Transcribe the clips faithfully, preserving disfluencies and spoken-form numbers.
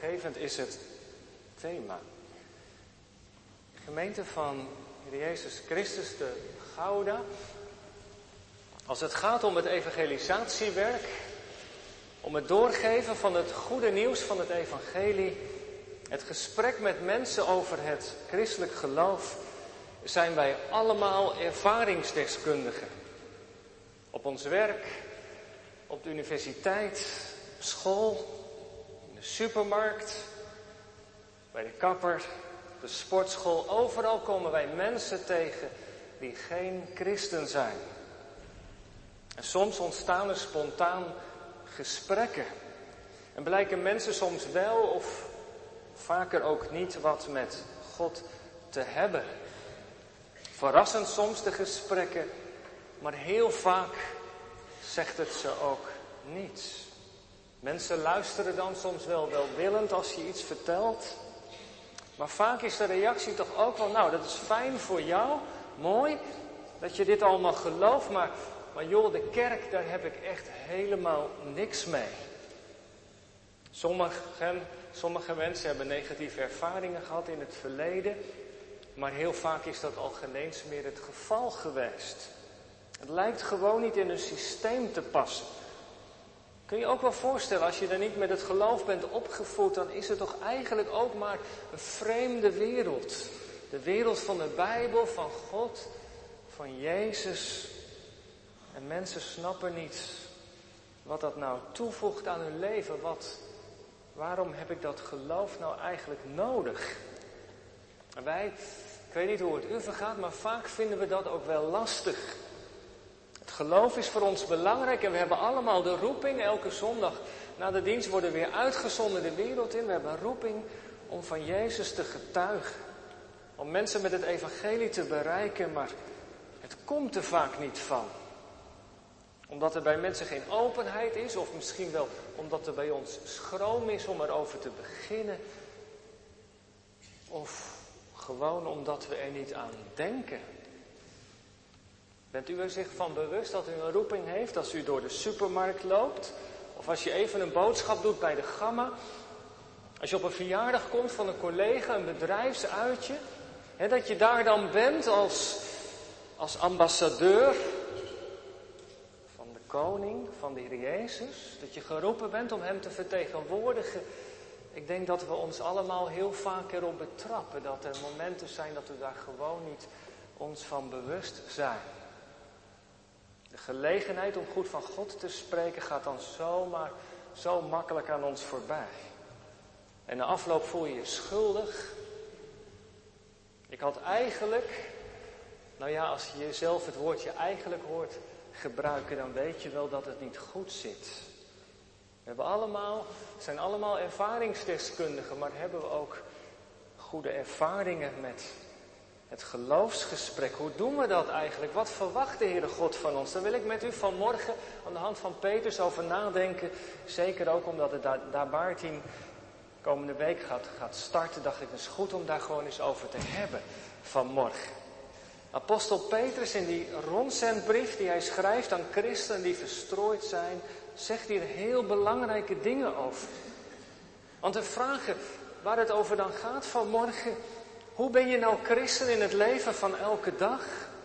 hoopgevend is het thema. De gemeente van Heer Jezus Christus, de Gouda. Als het gaat om het evangelisatiewerk, om het doorgeven van het goede nieuws van het evangelie, het gesprek met mensen over het christelijk geloof, zijn wij allemaal ervaringsdeskundigen. Op ons werk, op de universiteit, op school, in de supermarkt, bij de kapper, de sportschool. Overal komen wij mensen tegen die geen christen zijn. En soms ontstaan er spontaan gesprekken. En blijken mensen soms wel of vaker ook niet wat met God te hebben. Verrassend soms de gesprekken, maar heel vaak zegt het ze ook niets. Mensen luisteren dan soms wel welwillend als je iets vertelt. Maar vaak is de reactie toch ook wel, nou dat is fijn voor jou, mooi dat je dit allemaal gelooft, maar, maar joh, de kerk, daar heb ik echt helemaal niks mee. Sommigen, sommige mensen hebben negatieve ervaringen gehad in het verleden, maar heel vaak is dat al geen eens meer het geval geweest. Het lijkt gewoon niet in een systeem te passen. Kun je ook wel voorstellen, als je er niet met het geloof bent opgevoed, dan is het toch eigenlijk ook maar een vreemde wereld. De wereld van de Bijbel, van God, van Jezus. En mensen snappen niet wat dat nou toevoegt aan hun leven. Wat, waarom heb ik dat geloof nou eigenlijk nodig? En wij, ik weet niet hoe het u vergaat, maar vaak vinden we dat ook wel lastig. Het geloof is voor ons belangrijk en we hebben allemaal de roeping. Elke zondag na de dienst worden we weer uitgezonden de wereld in. We hebben een roeping om van Jezus te getuigen. Om mensen met het evangelie te bereiken, maar het komt er vaak niet van. Omdat er bij mensen geen openheid is, of misschien wel omdat er bij ons schroom is om erover te beginnen. Of gewoon omdat we er niet aan denken. Bent u er zich van bewust dat u een roeping heeft als u door de supermarkt loopt? Of als je even een boodschap doet bij de Gamma? Als je op een verjaardag komt van een collega, een bedrijfsuitje? Hè, dat je daar dan bent als, als ambassadeur van de koning, van de Heer Jezus. Dat je geroepen bent om hem te vertegenwoordigen. Ik denk dat we ons allemaal heel vaak erop betrappen. Dat er momenten zijn dat we daar gewoon niet ons van bewust zijn. De gelegenheid om goed van God te spreken gaat dan zomaar zo makkelijk aan ons voorbij. En na afloop voel je je schuldig. Ik had eigenlijk, nou ja, als je jezelf het woordje eigenlijk hoort gebruiken, dan weet je wel dat het niet goed zit. We hebben allemaal, zijn allemaal ervaringsdeskundigen, maar hebben we ook goede ervaringen met het geloofsgesprek? Hoe doen we dat eigenlijk? Wat verwacht de Heere God van ons? Daar wil ik met u vanmorgen aan de hand van Petrus over nadenken. Zeker ook omdat het daar, daar Baartien komende week gaat, gaat starten, dacht ik, het is goed om daar gewoon eens over te hebben vanmorgen. Apostel Petrus in die rondzendbrief die hij schrijft aan christenen die verstrooid zijn, zegt hier heel belangrijke dingen over. Want de vragen waar het over dan gaat vanmorgen: hoe ben je nou christen in het leven van elke dag?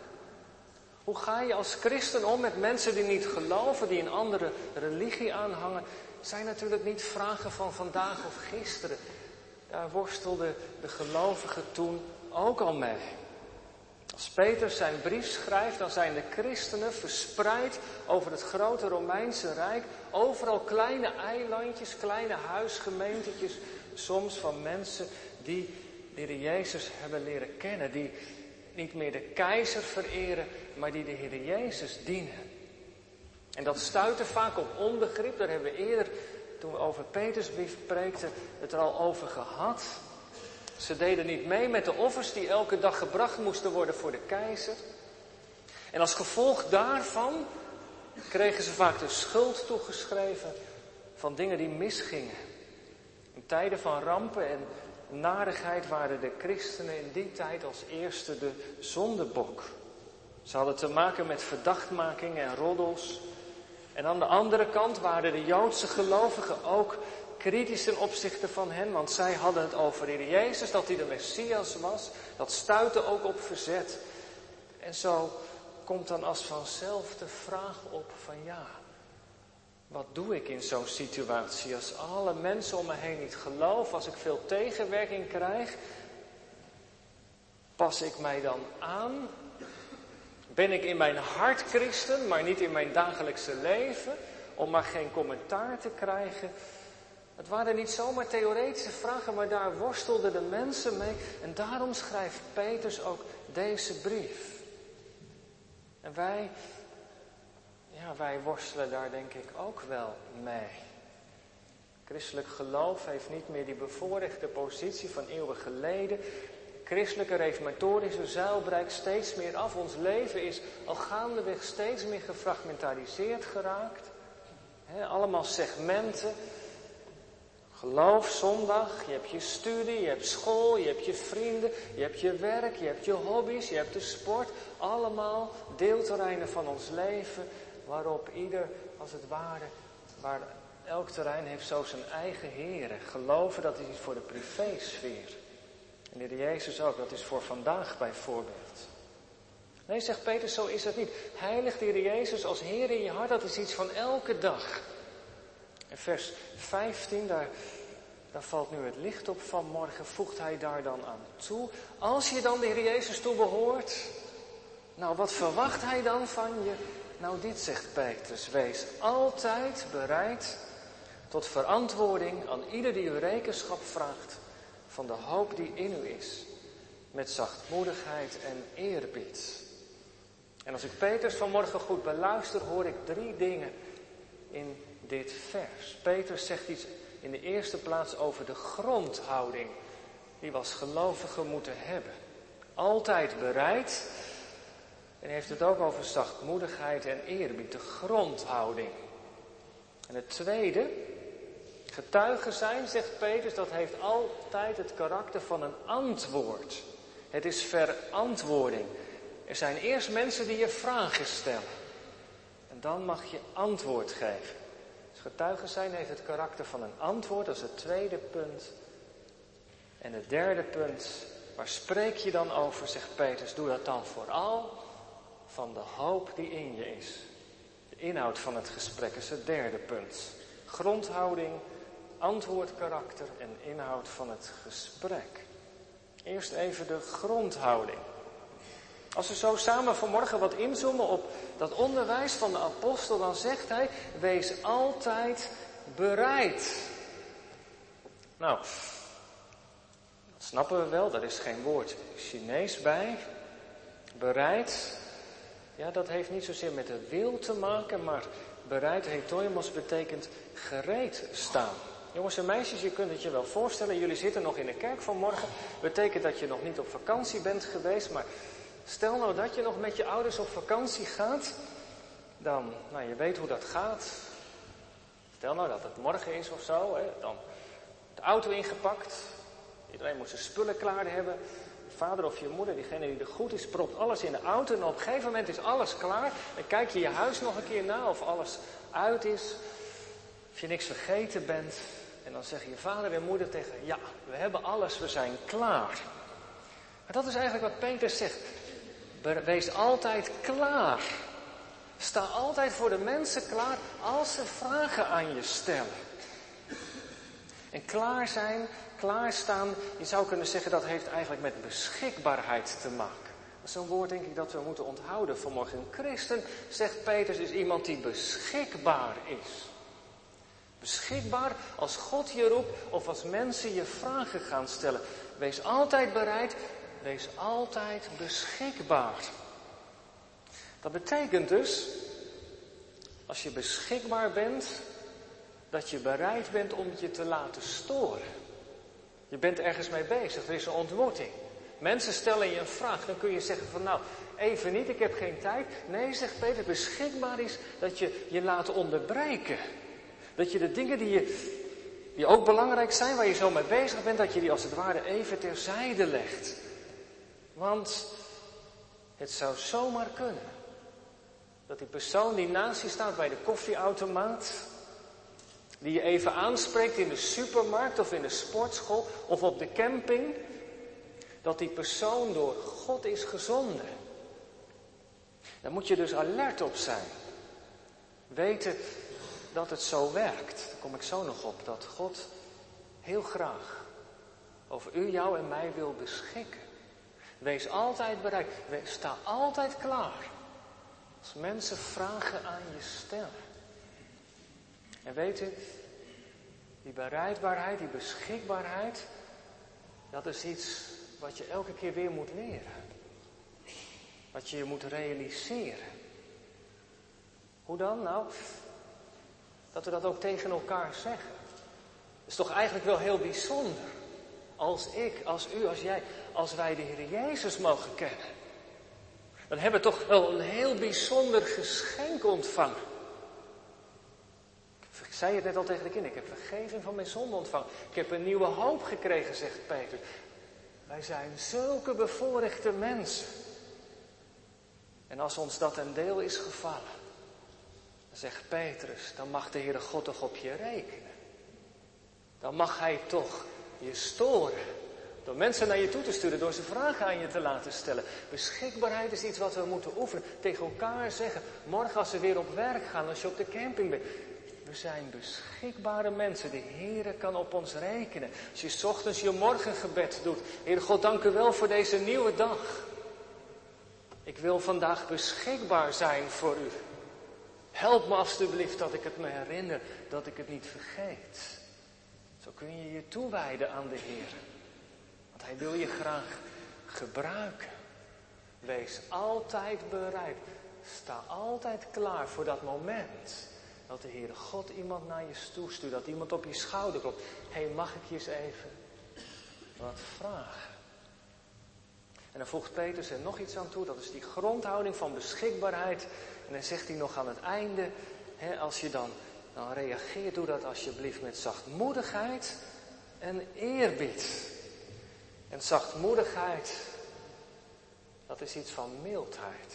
Hoe ga je als christen om met mensen die niet geloven, die een andere religie aanhangen? Zijn natuurlijk niet vragen van vandaag of gisteren. Daar worstelden de gelovigen toen ook al mee. Als Petrus zijn brief schrijft, dan zijn de christenen verspreid over het grote Romeinse Rijk. Overal kleine eilandjes, kleine huisgemeentetjes, soms van mensen die de Heer Jezus hebben leren kennen. Die niet meer de keizer vereren, maar die de Heer Jezus dienen. En dat stuitte vaak op onbegrip. Daar hebben we eerder, toen we over Petrusbrief preekten, het er al over gehad. Ze deden niet mee met de offers die elke dag gebracht moesten worden voor de keizer. En als gevolg daarvan kregen ze vaak de schuld toegeschreven van dingen die misgingen. In tijden van rampen en narigheid waren de christenen in die tijd als eerste de zondebok. Ze hadden te maken met verdachtmaking en roddels. En aan de andere kant waren de Joodse gelovigen ook kritisch ten opzichte van hen, want zij hadden het over de Heer Jezus, dat hij de Messias was. Dat stuitte ook op verzet. En zo komt dan als vanzelf de vraag op van ja, wat doe ik in zo'n situatie? Als alle mensen om me heen niet geloven, als ik veel tegenwerking krijg, pas ik mij dan aan? Ben ik in mijn hart christen, maar niet in mijn dagelijkse leven, om maar geen commentaar te krijgen? Het waren niet zomaar theoretische vragen, maar daar worstelden de mensen mee. En daarom schrijft Petrus ook deze brief. En wij, ja, wij worstelen daar denk ik ook wel mee. Christelijk geloof heeft niet meer die bevoorrechte positie van eeuwen geleden. Christelijke reformatorische zuil breekt steeds meer af. Ons leven is al gaandeweg steeds meer gefragmentariseerd geraakt. He, allemaal segmenten. Geloof, zondag, je hebt je studie, je hebt school, je hebt je vrienden, je hebt je werk, je hebt je hobby's, je hebt de sport. Allemaal deelterreinen van ons leven, waarop ieder, als het ware, waar elk terrein heeft zo zijn eigen heren. Geloven, dat is iets voor de privésfeer. En de Heer Jezus ook, dat is voor vandaag bijvoorbeeld. Nee, zegt Petrus, zo is het niet. Heilig de Heer Jezus als Heer in je hart, dat is iets van elke dag. In vers vijftien, daar, daar valt nu het licht op vanmorgen, voegt hij daar dan aan toe. Als je dan de Heer Jezus toebehoort, nou wat verwacht hij dan van je? Nou dit zegt Petrus, wees altijd bereid tot verantwoording aan ieder die u rekenschap vraagt van de hoop die in u is, met zachtmoedigheid en eerbied. En als ik Petrus vanmorgen goed beluister, hoor ik drie dingen in dit vers. Petrus zegt iets in de eerste plaats over de grondhouding die we als gelovigen moeten hebben. Altijd bereid. En heeft het ook over zachtmoedigheid en eerbied, de grondhouding. En het tweede, getuigen zijn, zegt Petrus, dat heeft altijd het karakter van een antwoord. Het is verantwoording. Er zijn eerst mensen die je vragen stellen. En dan mag je antwoord geven. Dus getuigen zijn heeft het karakter van een antwoord, dat is het tweede punt. En het derde punt, waar spreek je dan over, zegt Petrus, doe dat dan vooral van de hoop die in je is. De inhoud van het gesprek is het derde punt. Grondhouding, antwoordkarakter en inhoud van het gesprek. Eerst even de grondhouding. Als we zo samen vanmorgen wat inzoomen op dat onderwijs van de apostel, dan zegt hij, wees altijd bereid. Nou, dat snappen we wel, daar is geen woord Chinees bij. Bereid, ja, dat heeft niet zozeer met de wil te maken, maar bereid, hetoimos, betekent gereed staan. Jongens en meisjes, je kunt het je wel voorstellen, jullie zitten nog in de kerk vanmorgen. Betekent dat je nog niet op vakantie bent geweest, maar stel nou dat je nog met je ouders op vakantie gaat, dan, nou je weet hoe dat gaat. Stel nou dat het morgen is of zo, hè, dan de auto ingepakt. Iedereen moet zijn spullen klaar hebben. Je vader of je moeder, diegene die er goed is, propt alles in de auto. En op een gegeven moment is alles klaar. Dan kijk je je huis nog een keer na of alles uit is. Of je niks vergeten bent. En dan zeggen je vader en moeder tegen, ja, we hebben alles, we zijn klaar. Maar dat is eigenlijk wat Petrus zegt. Wees altijd klaar. Sta altijd voor de mensen klaar als ze vragen aan je stellen. En klaar zijn, klaarstaan, je zou kunnen zeggen dat heeft eigenlijk met beschikbaarheid te maken. Dat is een woord denk ik dat we moeten onthouden vanmorgen. Een christen, zegt Petrus, is iemand die beschikbaar is. Beschikbaar als God je roept of als mensen je vragen gaan stellen. Wees altijd bereid, wees altijd beschikbaar. Dat betekent dus, als je beschikbaar bent, dat je bereid bent om je te laten storen. Je bent ergens mee bezig, er is een ontmoeting. Mensen stellen je een vraag, dan kun je zeggen van nou, even niet, ik heb geen tijd. Nee, zegt Peter, beschikbaar is dat je je laat onderbreken. Dat je de dingen die, je, die ook belangrijk zijn, waar je zo mee bezig bent, dat je die als het ware even terzijde legt. Want het zou zomaar kunnen dat die persoon die naast je staat bij de koffieautomaat, die je even aanspreekt in de supermarkt of in de sportschool of op de camping, dat die persoon door God is gezonden. Daar moet je dus alert op zijn. Weten dat het zo werkt. Daar kom ik zo nog op. Dat God heel graag over u, jou en mij wil beschikken. Wees altijd bereid. Wees, sta altijd klaar. Als mensen vragen aan je stellen. En weet u, die bereidbaarheid, die beschikbaarheid, dat is iets wat je elke keer weer moet leren. Wat je je moet realiseren. Hoe dan? Nou, dat we dat ook tegen elkaar zeggen. Dat is toch eigenlijk wel heel bijzonder. Als ik, als u, als jij, als wij de Heer Jezus mogen kennen. Dan hebben we toch wel een heel bijzonder geschenk ontvangen. Ik zei het net al tegen de kinderen. Ik heb vergeving van mijn zonde ontvangen. Ik heb een nieuwe hoop gekregen, zegt Peter. Wij zijn zulke bevoorrechte mensen. En als ons dat ten deel is gevallen, dan zegt Petrus, dan mag de Heere God toch op je rekenen. Dan mag Hij toch je storen. Door mensen naar je toe te sturen, door ze vragen aan je te laten stellen. Beschikbaarheid is iets wat we moeten oefenen. Tegen elkaar zeggen, morgen als we weer op werk gaan, als je op de camping bent. We zijn beschikbare mensen. De Heere kan op ons rekenen. Als je 's ochtends je morgengebed doet. Heere God, dank u wel voor deze nieuwe dag. Ik wil vandaag beschikbaar zijn voor u. Help me alstublieft dat ik het me herinner, dat ik het niet vergeet. Zo kun je je toewijden aan de Heer. Want Hij wil je graag gebruiken. Wees altijd bereid. Sta altijd klaar voor dat moment. Dat de Heere God iemand naar je toe stuurt. Dat iemand op je schouder klopt. Hé, hey, mag ik je eens even wat vragen? En dan voegt Petrus er nog iets aan toe. Dat is die grondhouding van beschikbaarheid. En dan zegt hij nog aan het einde. Hè, als je dan, dan reageert, doe dat alsjeblieft met zachtmoedigheid en eerbied. En zachtmoedigheid, dat is iets van mildheid.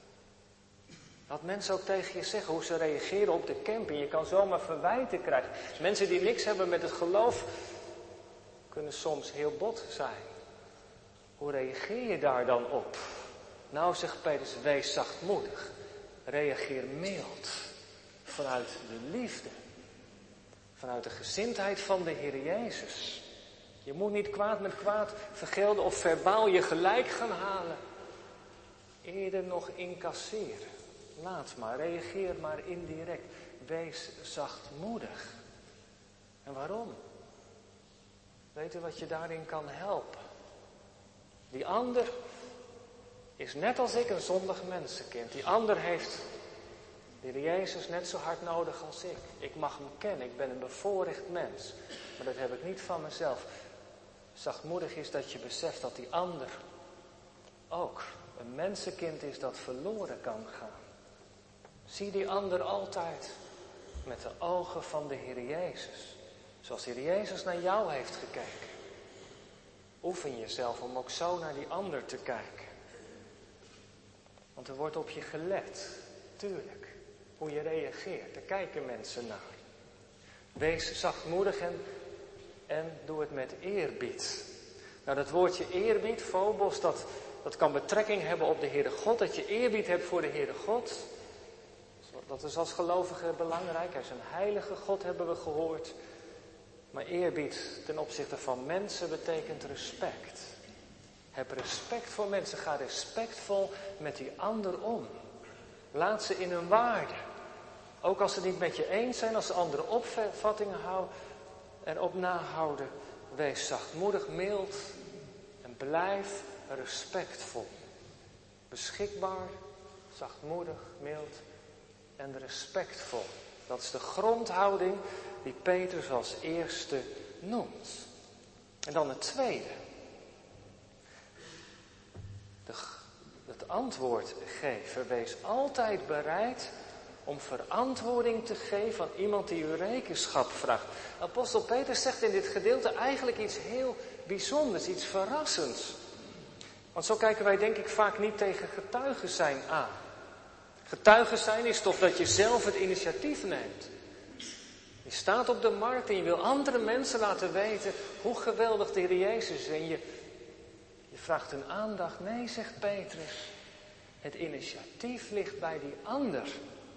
Dat mensen ook tegen je zeggen hoe ze reageren op de camping. Je kan zomaar verwijten krijgen. Mensen die niks hebben met het geloof kunnen soms heel bot zijn. Hoe reageer je daar dan op? Nou, zegt Petrus, wees zachtmoedig. Reageer mild. Vanuit de liefde. Vanuit de gezindheid van de Heer Jezus. Je moet niet kwaad met kwaad vergelden of verbaal je gelijk gaan halen. Eerder nog incasseren. Laat maar, reageer maar indirect. Wees zachtmoedig. En waarom? Weet u wat je daarin kan helpen? Die ander is net als ik een zondig mensenkind. Die ander heeft de Heer Jezus net zo hard nodig als ik. Ik mag hem kennen, ik ben een bevoorrecht mens. Maar dat heb ik niet van mezelf. Zachtmoedig is dat je beseft dat die ander ook een mensenkind is dat verloren kan gaan. Zie die ander altijd met de ogen van de Heer Jezus. Zoals de Heer Jezus naar jou heeft gekeken. Oefen jezelf om ook zo naar die ander te kijken. Want er wordt op je gelet. Tuurlijk. Hoe je reageert. Daar kijken mensen naar. Wees zachtmoedig en, en doe het met eerbied. Nou, dat woordje eerbied, phobos, dat, dat kan betrekking hebben op de Heere God. Dat je eerbied hebt voor de Heere God. Dat is als gelovige belangrijk. Hij is een heilige God, hebben we gehoord. Maar eerbied ten opzichte van mensen betekent respect. Heb respect voor mensen. Ga respectvol met die ander om. Laat ze in hun waarde. Ook als ze het niet met je eens zijn, als ze andere opvattingen houden, erop nahouden. Wees zachtmoedig, mild en blijf respectvol. Beschikbaar, zachtmoedig, mild en respectvol. Dat is de grondhouding die Petrus als eerste noemt. En dan het tweede. De, het antwoord geven. Wees altijd bereid om verantwoording te geven aan iemand die u rekenschap vraagt. Apostel Petrus zegt in dit gedeelte eigenlijk iets heel bijzonders, iets verrassends. Want zo kijken wij denk ik vaak niet tegen getuigen zijn aan. Getuigen zijn is toch dat je zelf het initiatief neemt. Je Je staat op de markt en je wil andere mensen laten weten hoe geweldig de Heer Jezus is. En je, je vraagt hun aandacht. Nee, zegt Petrus. Het initiatief ligt bij die ander.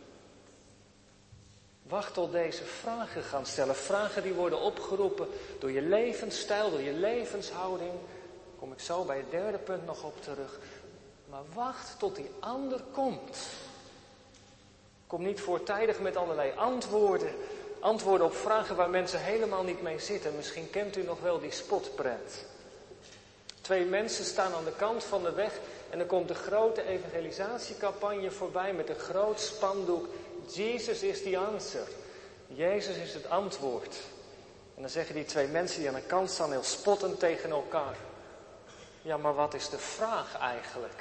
Wacht tot deze vragen gaan stellen. Vragen die worden opgeroepen door je levensstijl, door je levenshouding. Daar kom ik zo bij het derde punt nog op terug. Maar wacht tot die ander komt. Kom niet voortijdig met allerlei antwoorden. Antwoorden op vragen waar mensen helemaal niet mee zitten. Misschien kent u nog wel die spotprent. Twee mensen staan aan de kant van de weg en er komt de grote evangelisatiecampagne voorbij met een groot spandoek. Jesus is the answer. Jezus is het antwoord. En dan zeggen die twee mensen die aan de kant staan heel spottend tegen elkaar. Ja, maar wat is de vraag eigenlijk?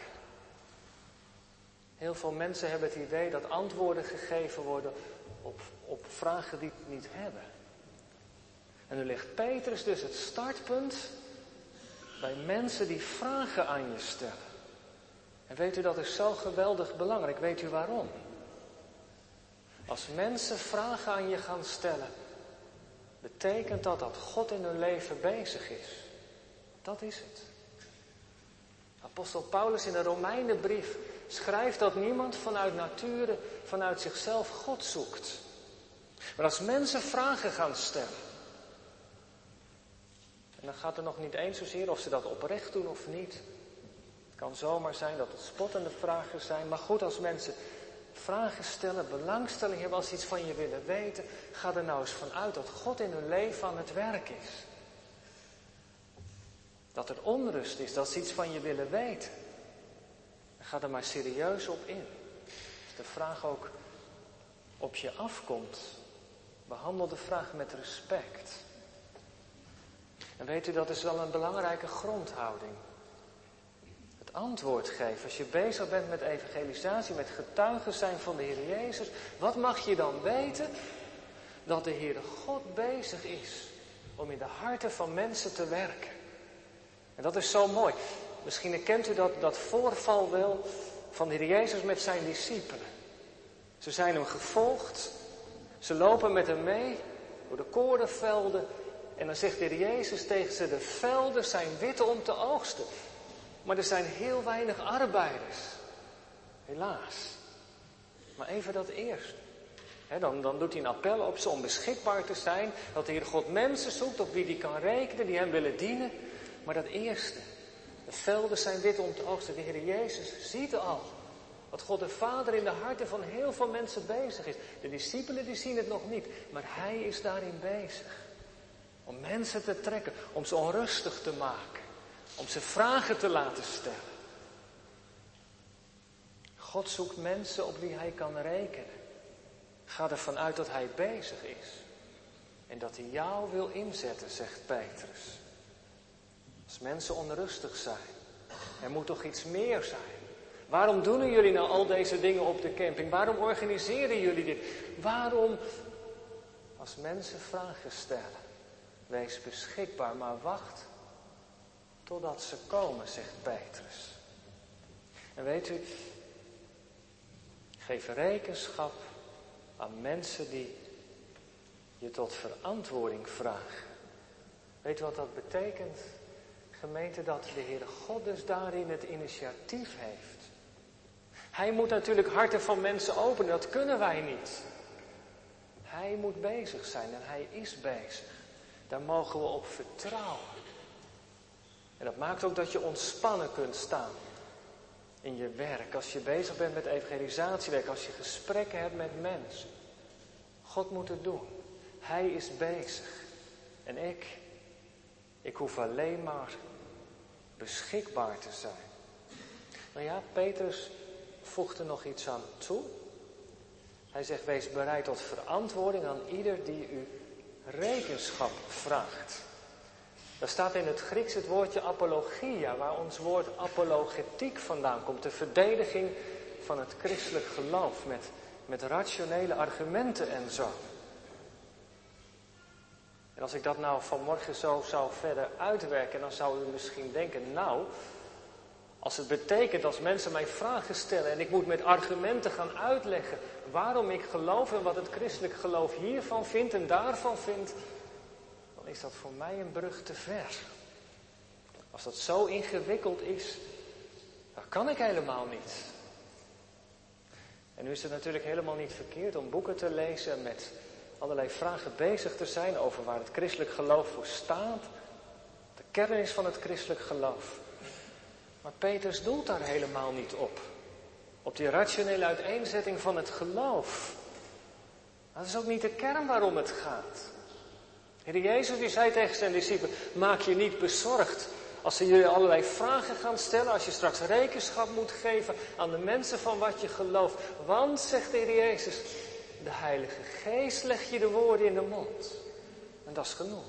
Heel veel mensen hebben het idee dat antwoorden gegeven worden op, op vragen die het niet hebben. En nu legt Petrus dus het startpunt bij mensen die vragen aan je stellen. En weet u, dat is zo geweldig belangrijk. Weet u waarom? Als mensen vragen aan je gaan stellen, betekent dat dat God in hun leven bezig is. Dat is het. Apostel Paulus in de Romeinenbrief schrijft dat niemand vanuit nature, vanuit zichzelf God zoekt. Maar als mensen vragen gaan stellen, en dan gaat het nog niet eens zozeer of ze dat oprecht doen of niet. Het kan zomaar zijn dat het spottende vragen zijn. Maar goed, als mensen vragen stellen, belangstelling hebben, als ze iets van je willen weten, ga er nou eens vanuit dat God in hun leven aan het werk is. Dat er onrust is, dat ze iets van je willen weten. Ga er maar serieus op in. Als de vraag ook op je afkomt, behandel de vraag met respect. En weet u, dat is wel een belangrijke grondhouding. Het antwoord geven. Als je bezig bent met evangelisatie, met getuigen zijn van de Heer Jezus, wat mag je dan weten? Dat de Heere God bezig is om in de harten van mensen te werken. En dat is zo mooi. Misschien herkent u dat, dat voorval wel van de Heer Jezus met zijn discipelen. Ze zijn hem gevolgd. Ze lopen met hem mee door de korenvelden. En dan zegt de Heer Jezus tegen ze, de velden zijn wit om te oogsten. Maar er zijn heel weinig arbeiders. Helaas. Maar even dat eerst. He, dan, dan doet hij een appel op ze om beschikbaar te zijn. Dat de Heer God mensen zoekt op wie hij kan rekenen, die hem willen dienen. Maar dat eerste. De velden zijn wit om te oogsten. De Heer Jezus ziet al wat God de Vader in de harten van heel veel mensen bezig is. De discipelen die zien het nog niet. Maar hij is daarin bezig. Om mensen te trekken. Om ze onrustig te maken. Om ze vragen te laten stellen. God zoekt mensen op wie hij kan rekenen. Ga ervan uit dat hij bezig is. En dat hij jou wil inzetten, zegt Petrus. Als mensen onrustig zijn. Er moet toch iets meer zijn. Waarom doen jullie nou al deze dingen op de camping? Waarom organiseren jullie dit? Waarom, als mensen vragen stellen, wees beschikbaar, maar wacht totdat ze komen, zegt Petrus. En weet u, geef rekenschap aan mensen die je tot verantwoording vragen. Weet u wat dat betekent? Gemeente, dat de Heere God dus daarin het initiatief heeft. Hij moet natuurlijk harten van mensen openen, dat kunnen wij niet. Hij moet bezig zijn en hij is bezig. Daar mogen we op vertrouwen. En dat maakt ook dat je ontspannen kunt staan in je werk. Als je bezig bent met evangelisatiewerk, als je gesprekken hebt met mensen. God moet het doen. Hij is bezig. En ik, ik hoef alleen maar beschikbaar te zijn. Nou ja, Petrus voegt er nog iets aan toe. Hij zegt, wees bereid tot verantwoording aan ieder die u rekenschap vraagt. Daar staat in het Grieks het woordje apologia, waar ons woord apologetiek vandaan komt. De verdediging van het christelijk geloof met, met rationele argumenten en zo. En als ik dat nou vanmorgen zo zou verder uitwerken, dan zou u misschien denken, nou, Als het betekent, als mensen mij vragen stellen en ik moet met argumenten gaan uitleggen waarom ik geloof en wat het christelijk geloof hiervan vindt en daarvan vindt, dan is dat voor mij een brug te ver. Als dat zo ingewikkeld is, dan kan ik helemaal niet. En nu is het natuurlijk helemaal niet verkeerd om boeken te lezen en met allerlei vragen bezig te zijn over waar het christelijk geloof voor staat. De kern is van het christelijk geloof. Maar Petrus doelt daar helemaal niet op. Op die rationele uiteenzetting van het geloof. Dat is ook niet de kern waarom het gaat. Heer Jezus die zei tegen zijn discipelen, maak je niet bezorgd als ze jullie allerlei vragen gaan stellen, als je straks rekenschap moet geven aan de mensen van wat je gelooft. Want, zegt de Heer Jezus, de Heilige Geest legt je de woorden in de mond. En dat is genoeg.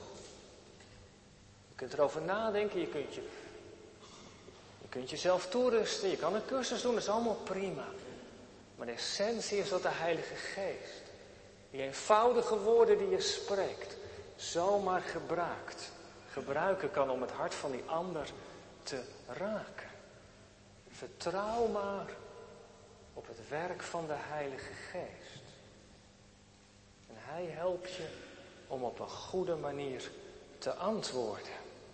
Je kunt erover nadenken, je kunt je, je kunt jezelf toerusten, je kan een cursus doen, dat is allemaal prima. Maar de essentie is dat de Heilige Geest, die eenvoudige woorden die je spreekt, zomaar gebruikt, gebruiken kan om het hart van die ander te raken. Vertrouw maar op het werk van de Heilige Geest. En Hij helpt je om op een goede manier te antwoorden.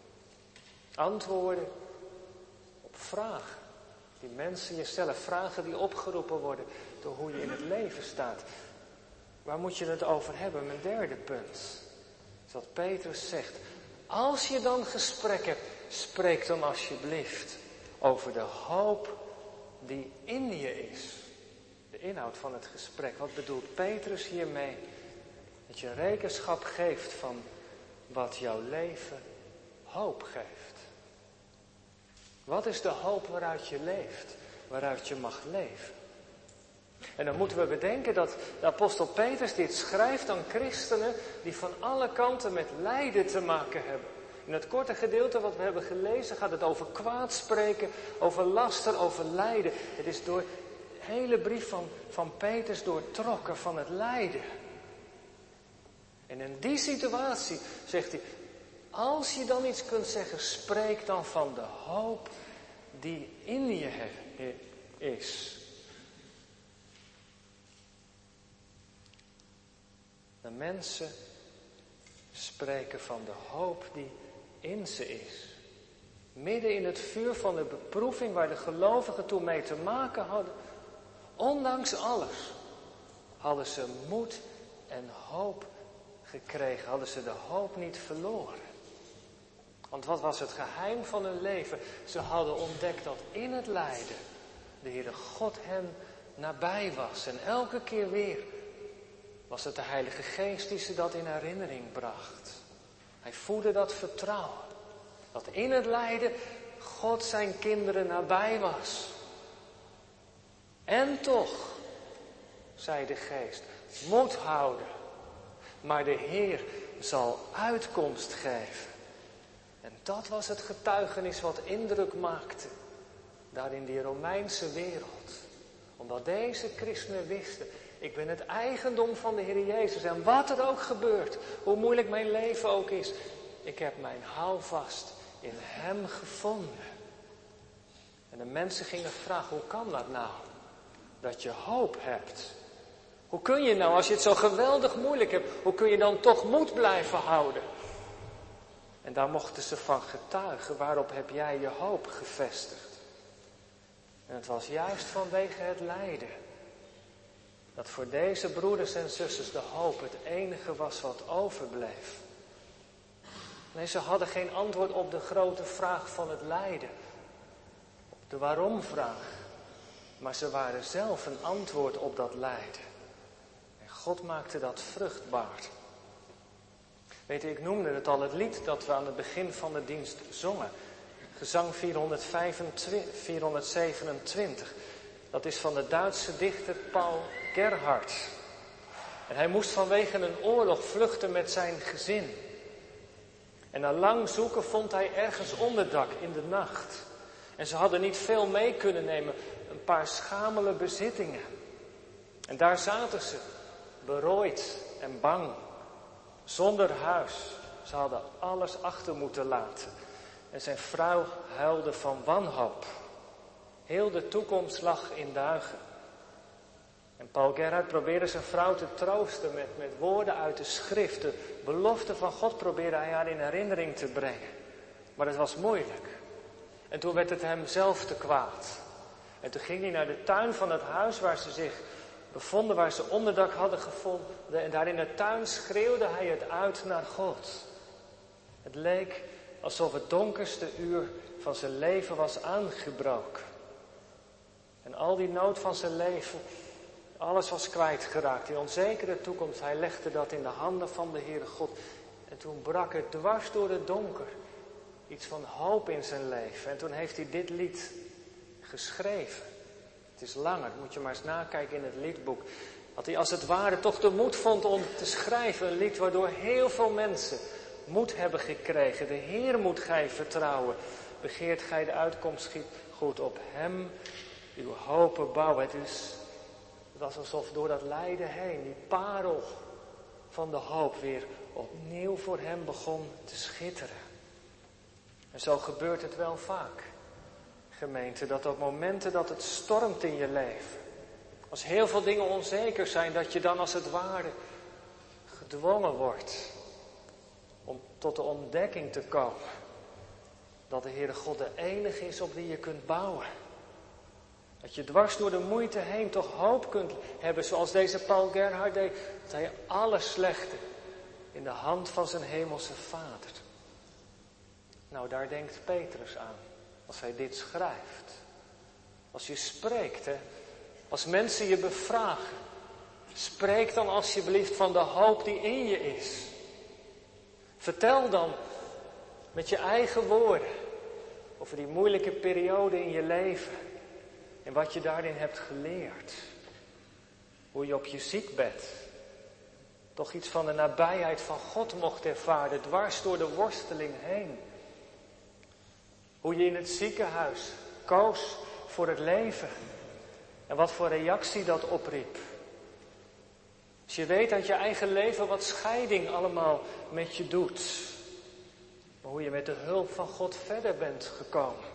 Antwoorden op vragen die mensen je stellen, vragen die opgeroepen worden door hoe je in het leven staat. Waar moet je het over hebben? Mijn derde punt is wat Petrus zegt. Als je dan gesprek hebt, spreek dan alsjeblieft over de hoop die in je is. De inhoud van het gesprek. Wat bedoelt Petrus hiermee? Dat je rekenschap geeft van wat jouw leven hoop geeft. Wat is de hoop waaruit je leeft? Waaruit je mag leven? En dan moeten we bedenken dat de apostel Petrus dit schrijft aan christenen die van alle kanten met lijden te maken hebben. In het korte gedeelte wat we hebben gelezen gaat het over kwaadspreken, over laster, over lijden. Het is door de hele brief van, van Petrus doortrokken van het lijden. En in die situatie zegt hij, als je dan iets kunt zeggen, spreek dan van de hoop die in je is. De mensen spreken van de hoop die in ze is. Midden in het vuur van de beproeving waar de gelovigen toen mee te maken hadden. Ondanks alles hadden ze moed en hoop gekregen. Hadden ze de hoop niet verloren. Want wat was het geheim van hun leven? Ze hadden ontdekt dat in het lijden de Heere God hen nabij was. En elke keer weer was het de Heilige Geest die ze dat in herinnering bracht. Hij voedde dat vertrouwen. Dat in het lijden God zijn kinderen nabij was. En toch, zei de Geest, moed houden. Maar de Heer zal uitkomst geven. En dat was het getuigenis wat indruk maakte. Daar in die Romeinse wereld. Omdat deze christenen wisten, ik ben het eigendom van de Heer Jezus. En wat er ook gebeurt, hoe moeilijk mijn leven ook is, ik heb mijn houvast in Hem gevonden. En de mensen gingen vragen, hoe kan dat nou? Dat je hoop hebt. Hoe kun je nou, als je het zo geweldig moeilijk hebt, hoe kun je dan toch moed blijven houden? En daar mochten ze van getuigen, waarop heb jij je hoop gevestigd? En het was juist vanwege het lijden. Dat voor deze broeders en zusters de hoop het enige was wat overbleef. Nee, ze hadden geen antwoord op de grote vraag van het lijden. Op de waarom-vraag. Maar ze waren zelf een antwoord op dat lijden. En God maakte dat vruchtbaar. Weet u, ik noemde het al, het lied dat we aan het begin van de dienst zongen. Gezang vierhonderdzevenentwintig. Dat is van de Duitse dichter Paul Gerhardt. En hij moest vanwege een oorlog vluchten met zijn gezin. En na lang zoeken vond hij ergens onderdak in de nacht. En ze hadden niet veel mee kunnen nemen, een paar schamele bezittingen. En daar zaten ze, berooid en bang, zonder huis. Ze hadden alles achter moeten laten. En zijn vrouw huilde van wanhoop. Heel de toekomst lag in duigen. En Paul Gerhardt probeerde zijn vrouw te troosten met, met woorden uit de schrift. De belofte van God probeerde hij haar in herinnering te brengen. Maar het was moeilijk. En toen werd het hem zelf te kwaad. En toen ging hij naar de tuin van het huis waar ze zich bevonden, waar ze onderdak hadden gevonden. En daar in de tuin schreeuwde hij het uit naar God. Het leek alsof het donkerste uur van zijn leven was aangebroken. En al die nood van zijn leven, alles was kwijtgeraakt. Die onzekere toekomst, hij legde dat in de handen van de Heere God. En toen brak er dwars door het donker iets van hoop in zijn leven. En toen heeft hij dit lied geschreven. Het is langer, moet je maar eens nakijken in het liedboek. Dat hij als het ware toch de moed vond om te schrijven. Een lied waardoor heel veel mensen moed hebben gekregen. De Heer moet gij vertrouwen. Begeert gij de uitkomst goed op hem. Uw hopen bouwen. Het, is, het was alsof door dat lijden heen die parel van de hoop weer opnieuw voor hem begon te schitteren. En zo gebeurt het wel vaak, gemeente, dat op momenten dat het stormt in je leven, als heel veel dingen onzeker zijn, dat je dan als het ware gedwongen wordt om tot de ontdekking te komen dat de Heere God de enige is op wie je kunt bouwen. Dat je dwars door de moeite heen toch hoop kunt hebben, zoals deze Paul Gerhardt deed, dat hij alles slechte in de hand van zijn hemelse Vader. Nou, daar denkt Petrus aan, als hij dit schrijft. Als je spreekt, hè, als mensen je bevragen, spreek dan alsjeblieft van de hoop die in je is. Vertel dan met je eigen woorden over die moeilijke periode in je leven en wat je daarin hebt geleerd. Hoe je op je ziekbed toch iets van de nabijheid van God mocht ervaren, dwars door de worsteling heen. Hoe je in het ziekenhuis koos voor het leven en wat voor reactie dat opriep. Als je weet uit je eigen leven wat scheiding allemaal met je doet. Maar hoe je met de hulp van God verder bent gekomen.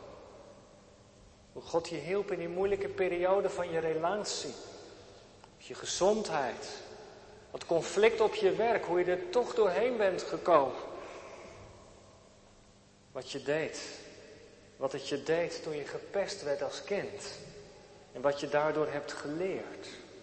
Hoe God je hielp in die moeilijke periode van je relatie. Je gezondheid. Het conflict op je werk. Hoe je er toch doorheen bent gekomen. Wat je deed. Wat het je deed toen je gepest werd als kind. En wat je daardoor hebt geleerd.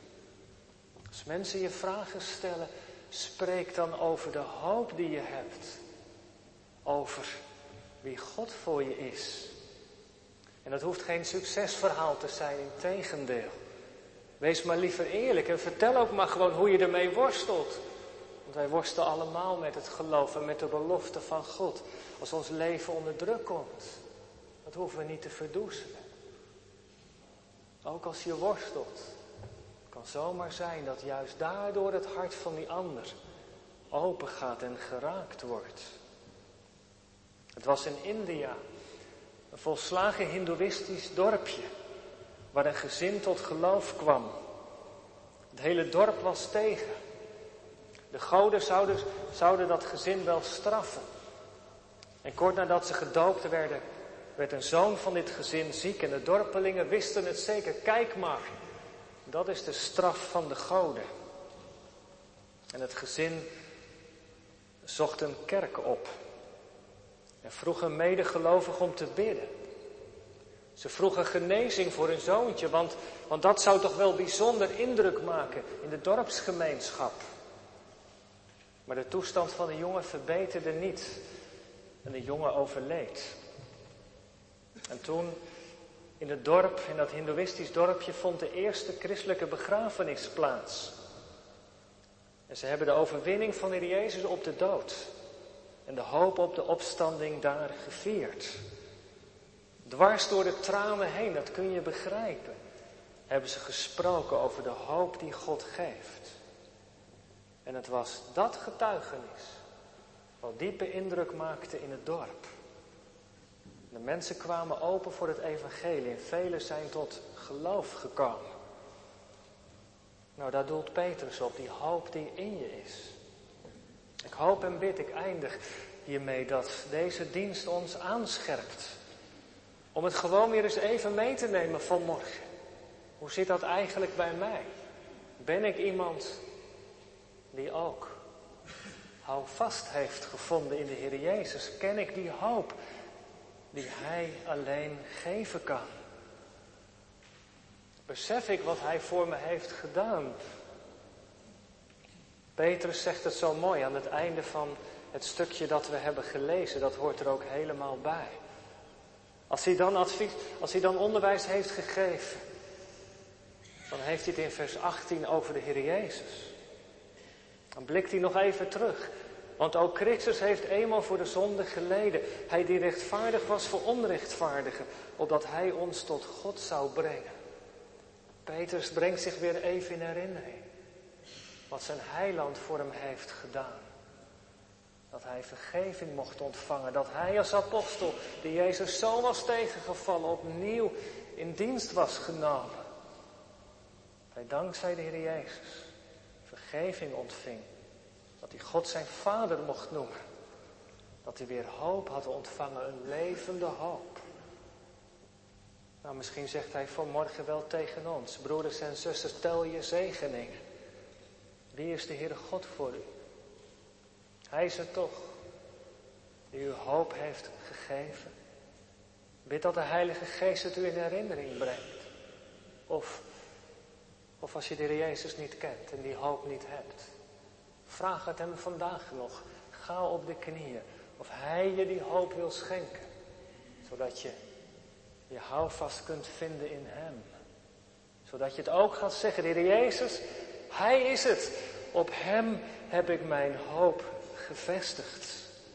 Als mensen je vragen stellen, spreek dan over de hoop die je hebt. Over wie God voor je is. En dat hoeft geen succesverhaal te zijn, integendeel. Wees maar liever eerlijk en vertel ook maar gewoon hoe je ermee worstelt. Want wij worstelen allemaal met het geloof en met de belofte van God. Als ons leven onder druk komt, dat hoeven we niet te verdoezelen. Ook als je worstelt, kan zomaar zijn dat juist daardoor het hart van die ander open gaat en geraakt wordt. Het was in India, een volslagen hindoeïstisch dorpje, waar een gezin tot geloof kwam. Het hele dorp was tegen. De goden zouden, zouden dat gezin wel straffen. En kort nadat ze gedoopt werden, werd een zoon van dit gezin ziek en de dorpelingen wisten het zeker. Kijk maar, dat is de straf van de goden. En het gezin zocht een kerk op en vroeg een medegelovige om te bidden. Ze vroegen genezing voor hun zoontje, want, want dat zou toch wel bijzonder indruk maken in de dorpsgemeenschap. Maar de toestand van de jongen verbeterde niet en de jongen overleed. En toen in het dorp, in dat hindoeïstisch dorpje, vond de eerste christelijke begrafenis plaats. En ze hebben de overwinning van de Heer Jezus op de dood en de hoop op de opstanding daar gevierd. Dwars door de tranen heen, dat kun je begrijpen, hebben ze gesproken over de hoop die God geeft. En het was dat getuigenis wat diepe indruk maakte in het dorp. De mensen kwamen open voor het evangelie en velen zijn tot geloof gekomen. Nou, daar doelt Petrus op, die hoop die in je is. Ik hoop en bid, ik eindig hiermee dat deze dienst ons aanscherpt Om het gewoon weer eens even mee te nemen vanmorgen. Hoe zit dat eigenlijk bij mij? Ben ik iemand die ook houvast heeft gevonden in de Heer Jezus? Ken ik die hoop die Hij alleen geven kan? Besef ik wat Hij voor me heeft gedaan? Petrus zegt het zo mooi aan het einde van het stukje dat we hebben gelezen. Dat hoort er ook helemaal bij. Als hij dan advies, als hij dan onderwijs heeft gegeven, dan heeft hij het in vers achttien over de Heer Jezus. Dan blikt hij nog even terug. Want ook Christus heeft eenmaal voor de zonde geleden. Hij die rechtvaardig was voor onrechtvaardigen, opdat Hij ons tot God zou brengen. Petrus brengt zich weer even in herinnering. Wat zijn heiland voor hem heeft gedaan. Dat hij vergeving mocht ontvangen. Dat hij als apostel, die Jezus zo was tegengevallen, opnieuw in dienst was genomen. Hij dankzij de Heer Jezus vergeving ontving. Dat hij God zijn vader mocht noemen. Dat hij weer hoop had ontvangen, een levende hoop. Nou, misschien zegt hij vanmorgen wel tegen ons. Broeders en zusters, tel je zegeningen. Wie is de Heere God voor u? Hij is het toch, die u hoop heeft gegeven. Bid dat de Heilige Geest het u in herinnering brengt. Of, of als je de Heer Jezus niet kent en die hoop niet hebt. Vraag het hem vandaag nog. Ga op de knieën. Of Hij je die hoop wil schenken. Zodat je je houvast kunt vinden in Hem. Zodat je het ook gaat zeggen. De Heer Jezus, Hij is het. Op Hem heb ik mijn hoop gevestigd.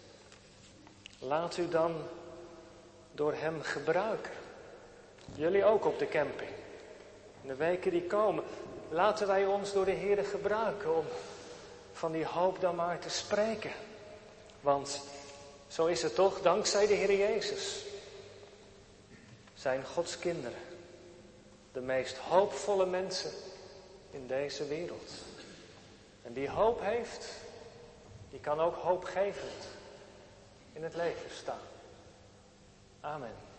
Laat u dan door Hem gebruiken. Jullie ook op de camping. In de weken die komen. Laten wij ons door de Heer gebruiken om van die hoop dan maar te spreken. Want zo is het toch, dankzij de Heer Jezus. Zijn Gods kinderen de meest hoopvolle mensen in deze wereld. En die hoop heeft, die kan ook hoopgevend in het leven staan. Amen.